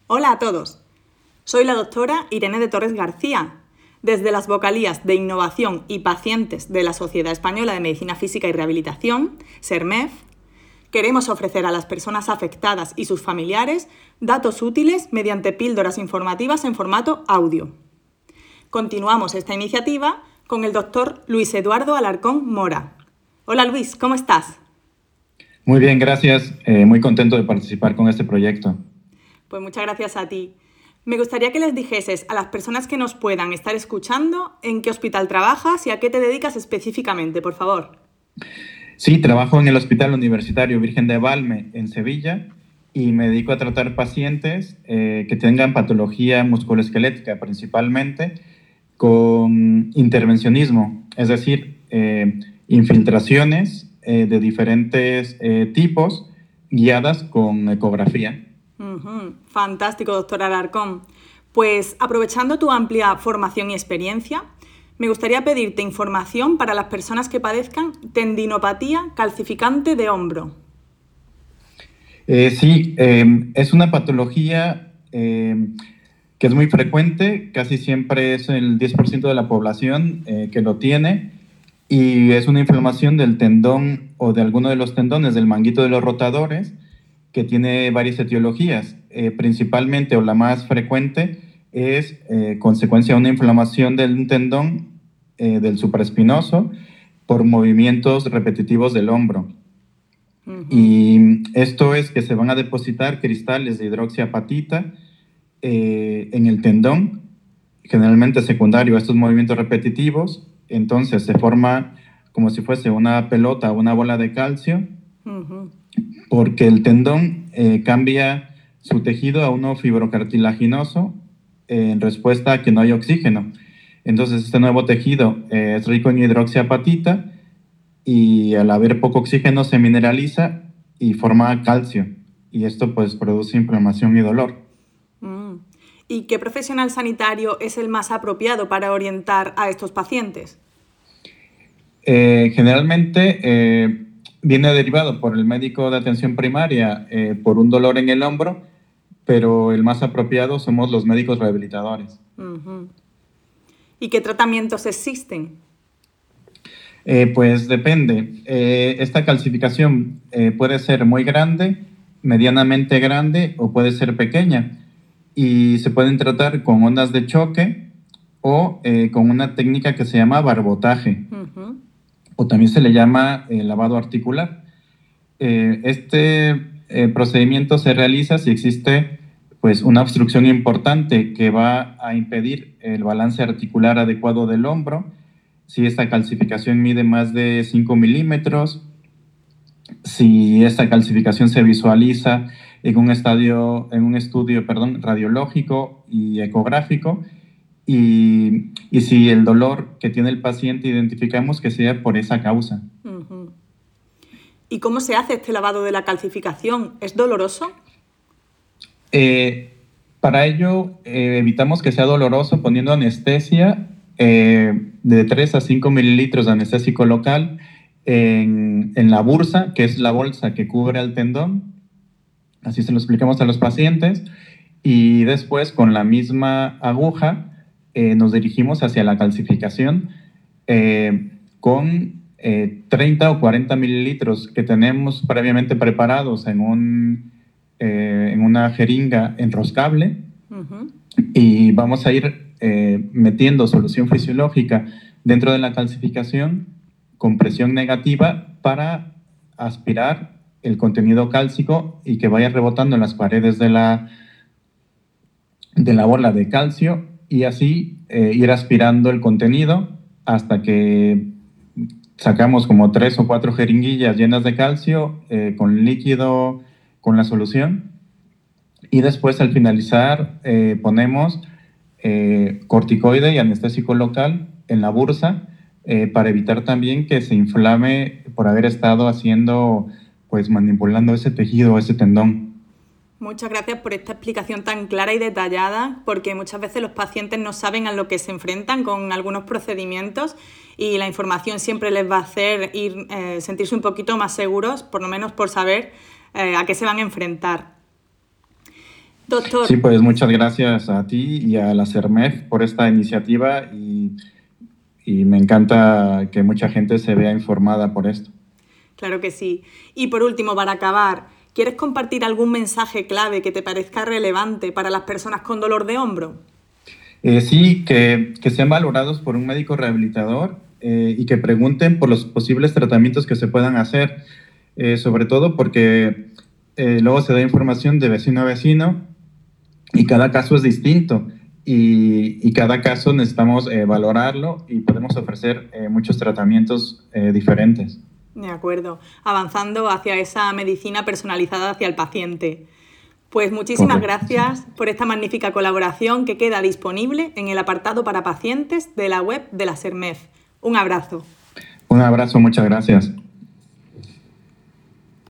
Hola a todos. Soy la doctora Irene de Torres García. Desde las vocalías de Innovación y Pacientes de la Sociedad Española de Medicina Física y Rehabilitación, SERMEF, queremos ofrecer a las personas afectadas y sus familiares datos útiles mediante píldoras informativas en formato audio. Continuamos esta iniciativa con el doctor Luis Eduardo Alarcón Mora. Hola Luis, ¿cómo estás? Muy bien, gracias. Muy contento de participar con este proyecto. Pues muchas gracias a ti. Me gustaría que les dijeses a las personas que nos puedan estar escuchando en qué hospital trabajas y a qué te dedicas específicamente, por favor. Sí, trabajo en el Hospital Universitario Virgen de Valme, en Sevilla, y me dedico a tratar pacientes que tengan patología musculoesquelética, principalmente con intervencionismo, es decir, infiltraciones de diferentes tipos guiadas con ecografía. Fantástico, doctor Alarcón. Pues aprovechando tu amplia formación y experiencia, me gustaría pedirte información para las personas que padezcan tendinopatía calcificante de hombro. Sí, es una patología que es muy frecuente, casi siempre es el 10% de la población que lo tiene, y es una inflamación del tendón o de alguno de los tendones del manguito de los rotadores, que tiene varias etiologías. Principalmente, o la más frecuente, es consecuencia de una inflamación del tendón del supraespinoso por movimientos repetitivos del hombro. Y esto es que se van a depositar cristales de hidroxiapatita en el tendón, generalmente secundario a estos movimientos repetitivos. Entonces se forma como si fuese una pelota o una bola de calcio, porque el tendón cambia su tejido a uno fibrocartilaginoso en respuesta a que no hay oxígeno. Entonces este nuevo tejido es rico en hidroxiapatita, y al haber poco oxígeno se mineraliza y forma calcio, y esto pues produce inflamación y dolor. ¿Y qué profesional sanitario es el más apropiado para orientar a estos pacientes? Generalmente viene derivado por el médico de atención primaria por un dolor en el hombro, pero el más apropiado somos los médicos rehabilitadores. ¿Y qué tratamientos existen? Pues depende. Esta calcificación puede ser muy grande, medianamente grande o puede ser pequeña, y se pueden tratar con ondas de choque o con una técnica que se llama barbotaje, o también se le llama lavado articular. Este procedimiento se realiza si existe pues una obstrucción importante que va a impedir el balance articular adecuado del hombro, si esta calcificación mide más de 5 milímetros, si esta calcificación se visualiza en un estudio radiológico y ecográfico, y si el dolor que tiene el paciente identificamos que sea por esa causa. ¿Y cómo se hace este lavado de la calcificación? ¿Es doloroso? Para ello evitamos que sea doloroso poniendo anestesia de 3 a 5 mililitros de anestésico local en la bursa, que es la bolsa que cubre el tendón. Así se lo explicamos a los pacientes, y después con la misma aguja nos dirigimos hacia la calcificación con 30 o 40 mililitros que tenemos previamente preparados en una jeringa enroscable, y vamos a ir metiendo solución fisiológica dentro de la calcificación con presión negativa para aspirar el contenido cálcico y que vaya rebotando en las paredes de la bola de calcio, y así ir aspirando el contenido hasta que sacamos como 3 o 4 jeringuillas llenas de calcio con líquido, con la solución, y después al finalizar ponemos corticoide y anestésico local en la bursa para evitar también que se inflame por haber estado manipulando ese tejido, ese tendón. Muchas gracias por esta explicación tan clara y detallada, porque muchas veces los pacientes no saben a lo que se enfrentan con algunos procedimientos, y la información siempre les va a hacer sentirse un poquito más seguros, por lo menos por saber a qué se van a enfrentar. Doctor. Sí, pues muchas gracias a ti y a la CERMEF por esta iniciativa y me encanta que mucha gente se vea informada por esto. Claro que sí. Y por último, para acabar, ¿quieres compartir algún mensaje clave que te parezca relevante para las personas con dolor de hombro? Sí, que sean valorados por un médico rehabilitador y que pregunten por los posibles tratamientos que se puedan hacer, sobre todo porque luego se da información de vecino a vecino y cada caso es distinto y cada caso necesitamos valorarlo y podemos ofrecer muchos tratamientos diferentes. De acuerdo, avanzando hacia esa medicina personalizada hacia el paciente. Pues muchísimas Correcto. gracias por esta magnífica colaboración que queda disponible en el apartado para pacientes de la web de la CERMEF. Un abrazo. Un abrazo, muchas gracias.